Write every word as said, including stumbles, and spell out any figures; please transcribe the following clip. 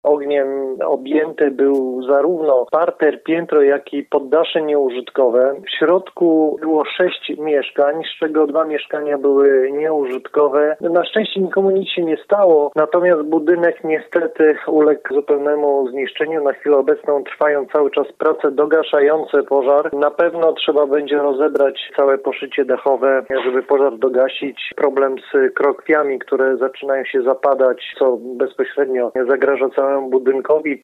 Ogniem objęty był zarówno parter, piętro, jak i poddasze nieużytkowe. W środku było sześć mieszkań, z czego dwa mieszkania były nieużytkowe. Na szczęście nikomu nic się nie stało, natomiast budynek niestety uległ zupełnemu zniszczeniu. Na chwilę obecną trwają cały czas prace dogaszające pożar. Na pewno trzeba będzie rozebrać całe poszycie dachowe, żeby pożar dogasić. Problem z krokwiami, które zaczynają się zapadać, co bezpośrednio zagraża całemu budynkowi.